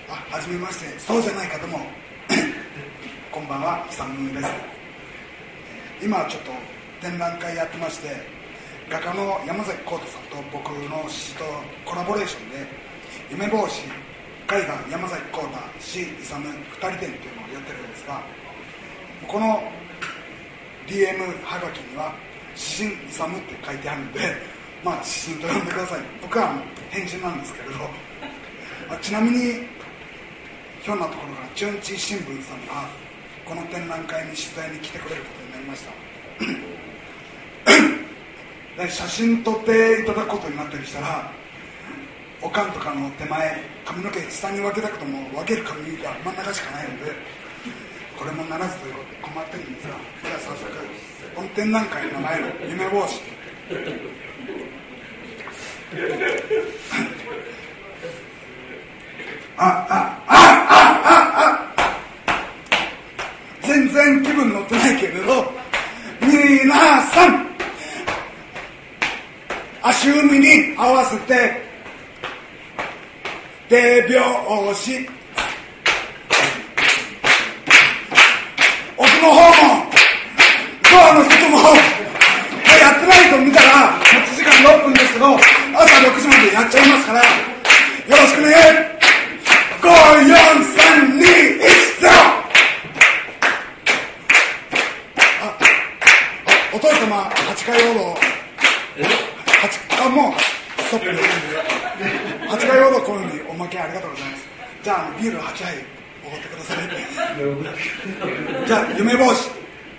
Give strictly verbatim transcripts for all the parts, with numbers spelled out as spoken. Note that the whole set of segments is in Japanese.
あ、はじめまして。そうじゃない方もこんばんは、イサムです。今ちょっと展覧会やってまして、画家の山崎浩太さんと僕の詩とコラボレーションで夢帽子、絵画山崎浩太、詩イサムふたり展っていうのをやってるんですが、この ディーエム はがきには詩人イサムって書いてあるんで、まあ詩人と呼んでください。僕は変人なんですけれど、まあ、ちなみにひょんなところからチュンチー新聞さんがこの展覧会に取材に来てくれることになりましたで写真撮っていただくことになったりしたら、おかんとかの手前、髪の毛下に分けたくとも分ける髪が真ん中しかないので、これもならずということで困ってるんですが、じゃあ早速この展覧会の名前の夢帽子あ、あ、あ、あ、あ、あ、全然気分乗ってないけれど、皆さん足踏みに合わせて手拍子、奥の方もドアの外もやってないと見たら持ち時間ろっぷんですけど、朝ろくじまでやっちゃいますから、よろしくね。ご、よん、さん、に、いち、ゼロ。あ、お父様はちかいほどはちあもうストップではちかいほどこういうふうにおまけありがとうございます。じゃあビールはちはいおごってくださいじゃあ夢帽子、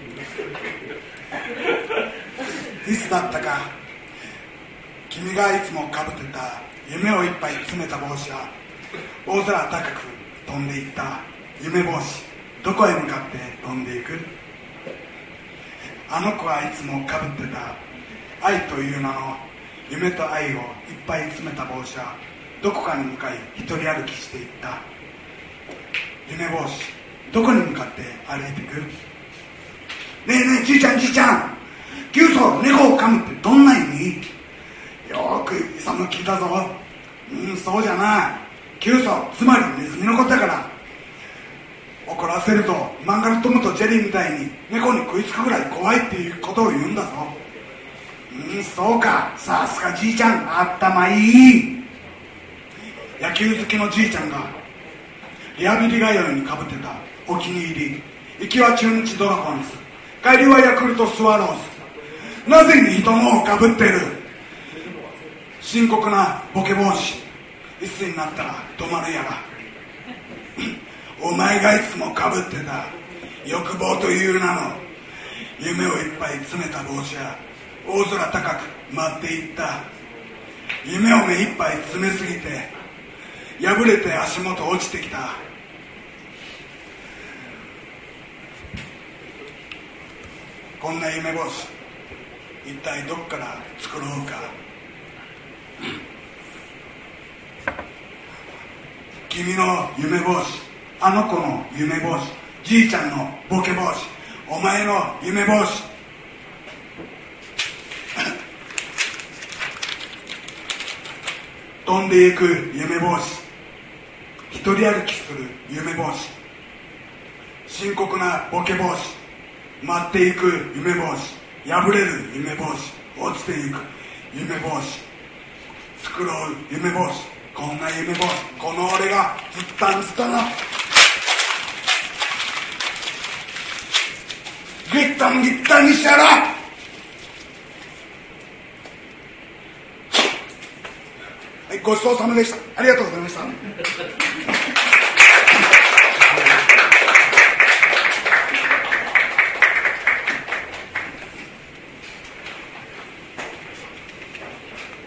いつだったか君がいつもかぶってた夢をいっぱい詰めた帽子は大空高く飛んでいった。夢帽子、どこへ向かって飛んでいく？あの子はいつもかぶってた愛という名の夢と愛をいっぱい詰めた帽子はどこかに向かい一人歩きしていった。夢帽子、どこに向かって歩いていく？ねえねえ、じいちゃんじいちゃん、キュウソ猫を噛むってどんな意味？よーくイサム聞いたぞ。うん、そうじゃない。キュウソ、つまりネズミのことだから。怒らせると漫画のトムとジェリーみたいに猫に食いつくぐらい怖いっていうことを言うんだぞ。うん、そうか、さすがじいちゃん、頭いい。野球好きのじいちゃんがリハビリ通いにかぶってたお気に入り、行きは中日ドラゴンズ、帰りはヤクルトスワローズ。なぜに人のをかぶってる？深刻なボケ帽子、いつになったら止まるやらお前がいつもかぶってた欲望という名の夢をいっぱい詰めた帽子は大空高く舞っていった。夢を目いっぱい詰めすぎて破れて足元落ちてきた。こんな夢帽子、一体どこから作ろうか。君の夢帽子、あの子の夢帽子、じいちゃんのボケ帽子、お前の夢帽子飛んでいく夢帽子、一人歩きする夢帽子、深刻なボケ帽子、舞っていく夢帽子、破れる夢帽子、落ちていく夢帽子、繕う夢帽子、こんな夢帽子、この俺がずったんずったのギッタンギッタンにしたら、はい、ごちそうさまでした。ありがとうございました